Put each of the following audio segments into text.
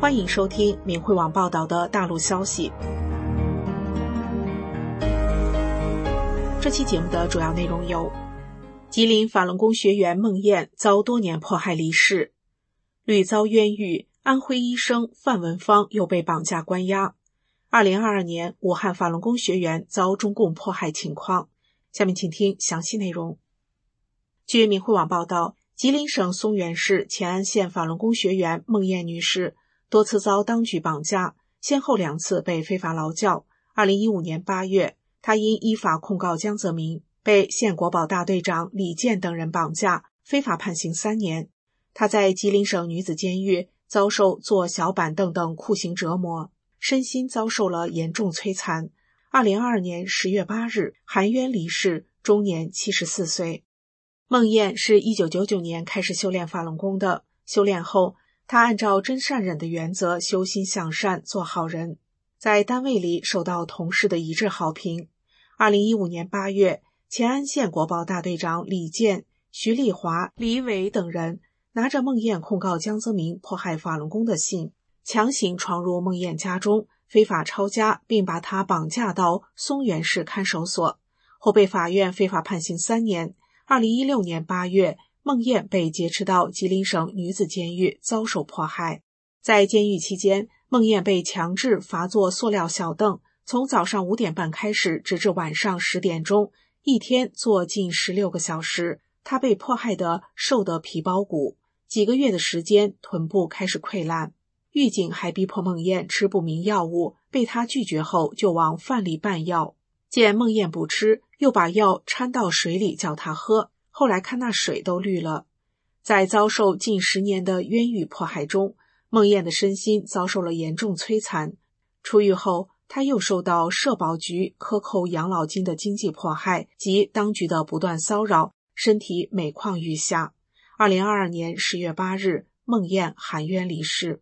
欢迎收听明慧网报道的大陆消息。这期节目的主要内容有：吉林法轮功学员孟燕遭多年迫害离世，屡遭冤狱，安徽医生范文芳又被绑架关押，2022年武汉法轮功学员遭中共迫害情况。下面请听详细内容。据明慧网报道，吉林省松原市乾安县法轮功学员孟燕女士多次遭当局绑架，先后2次被非法劳教。2015年8月，她因依法控告江泽民，被县国保大队长李健等人绑架，非法判刑3年。她在吉林省女子监狱遭受坐小板凳等酷刑折磨，身心遭受了严重摧残。2022年10月8日含冤离世，终年74岁。孟燕是1999年开始修炼法轮功的，修炼后她按照真善忍的原则修心向善，做好人，在单位里受到同事的一致好评。2015年8月，乾安县国保大队长李健、徐丽华、李伟等人拿着孟燕控告江泽民迫害法轮功的信，强行闯入孟燕家中，非法抄家，并把她绑架到松原市看守所，后被法院非法判刑3年。2016年8月，孟燕被劫持到吉林省女子监狱遭受迫害。在监狱期间，孟燕被强制罚坐塑料小凳，从早上5点半开始，直至晚上10点钟，一天坐近16个小时。她被迫害得瘦得皮包骨，几个月的时间，臀部开始溃烂。狱警还逼迫孟燕吃不明药物，被她拒绝后就往饭里拌药。见孟燕不吃，又把药掺到水里叫她喝，后来看那水都绿了。在遭受近10年的冤狱迫害中，孟燕的身心遭受了严重摧残。出狱后，她又受到社保局克扣养老金的经济迫害及当局的不断骚扰，身体每况愈下。2022年10月8日，孟燕含冤离世。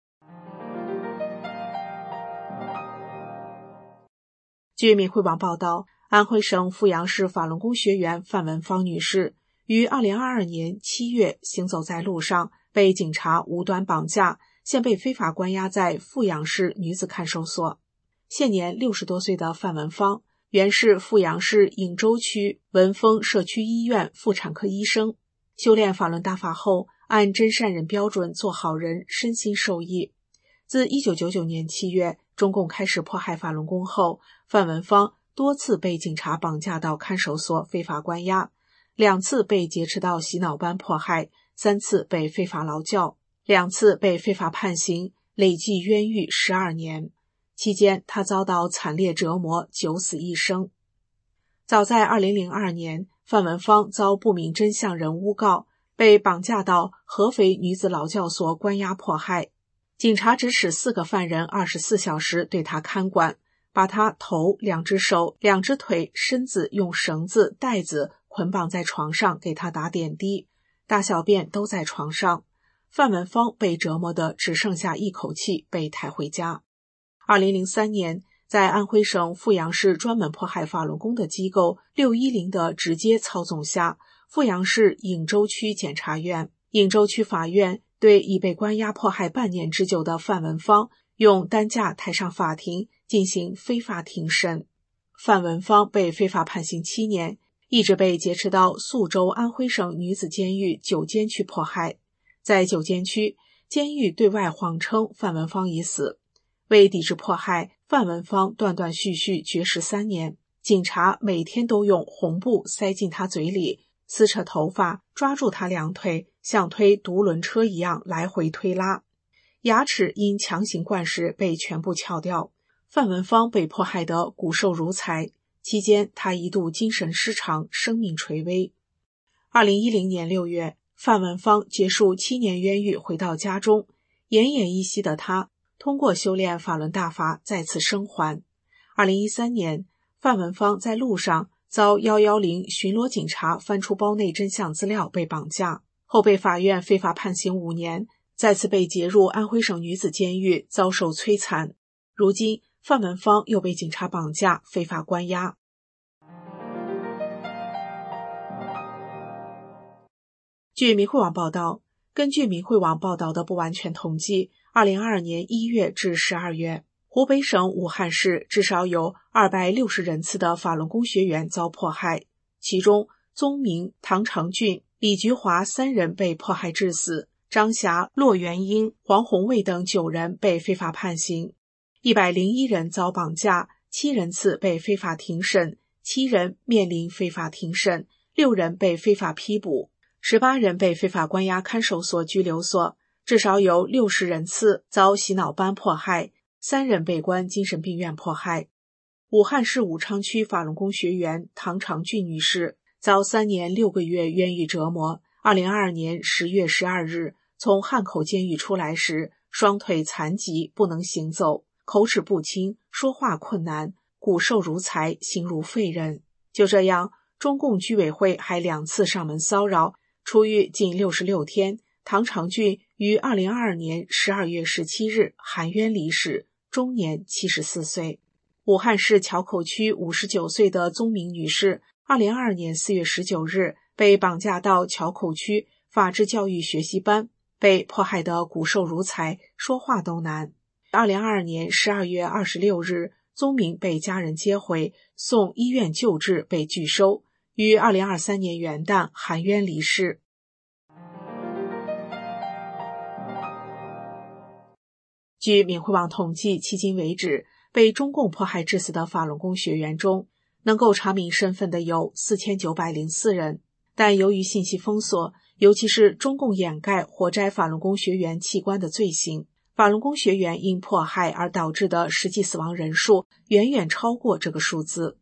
据明慧网报道，安徽省阜阳市法轮功学员范文芳女士于2022年7月行走在路上，被警察无端绑架，现被非法关押在阜阳市女子看守所。现年60多岁的范文芳原是阜阳市颍州区文峰社区医院妇产科医生，修炼法轮大法后，按真善忍标准做好人，身心受益。自1999年7月中共开始迫害法轮功后，范文芳多次被警察绑架到看守所非法关押，2次被劫持到洗脑班迫害，3次被非法劳教，2次被非法判刑，累计冤狱12年。期间他遭到惨烈折磨，九死一生。早在2002年，范文芳遭不明真相人诬告，被绑架到合肥女子劳教所关押迫害。警察指使4个犯人24小时对他看管，把他头、2只手、2只腿、身子用绳子、带子捆绑在床上，给他打点滴，大小便都在床上。范文芳被折磨得只剩下一口气，被抬回家。2003年，在安徽省阜阳市专门迫害法轮功的机构610的直接操纵下，阜阳市颍州区检察院、颍州区法院对已被关押迫害半年之久的范文芳用担架抬上法庭进行非法庭审。范文芳被非法判刑7年，一直被劫持到宿州安徽省女子监狱9监区迫害。在9监区，监狱对外谎称范文芳已死。为抵制迫害，范文芳断断续续绝食3年，警察每天都用红布塞进他嘴里，撕扯头发，抓住他2腿，像推独轮车一样来回推拉。牙齿因强行灌食被全部撬掉。范文芳被迫害得骨瘦如柴，期间他一度精神失常，生命垂危。2010年6月，范文芳结束7年冤狱回到家中，奄奄一息的他通过修炼法轮大法再次生还。2013年，范文芳在路上遭110巡逻警察翻出包内真相资料被绑架，后被法院非法判刑5年，再次被劫入安徽省女子监狱遭受摧残。如今范文芳又被警察绑架非法关押。据明慧网报道，根据明慧网报道的不完全统计 2022年1月至12月，湖北省武汉市至少有260人次的法轮功学员遭迫害，其中宗明、唐长俊、李菊华3人被迫害致死，张霞、骆元英、黄红卫等9人被非法判刑，101人遭绑架，7人次被非法庭审，7人面临非法庭审，6人被非法批捕，18人被非法关押看守所、拘留所，至少有60人次遭洗脑班迫害，3人被关精神病院迫害。武汉市武昌区法轮功学员唐长俊女士遭3年6个月冤狱折磨，2022年10月12日从汉口监狱出来时，双腿残疾，不能行走，口齿不清，说话困难，骨瘦如柴，形如废人。就这样，中共居委会还2次上门骚扰，出狱仅66天，唐长俊于2022年12月17日含冤离世，终年74岁。武汉市硚口区59岁的宗明女士2022年4月19日被绑架到硚口区法治教育学习班，被迫害得骨瘦如柴，说话都难。2022年12月26日，宗明被家人接回，送医院救治，被拒收，于2023年元旦含冤离世。据缅慧网统计，迄今为止，被中共迫害致死的法轮功学员中，能够查明身份的有4904人，但由于信息封锁，尤其是中共掩盖活摘法轮功学员器官的罪行，法轮功学员因迫害而导致的实际死亡人数远远超过这个数字。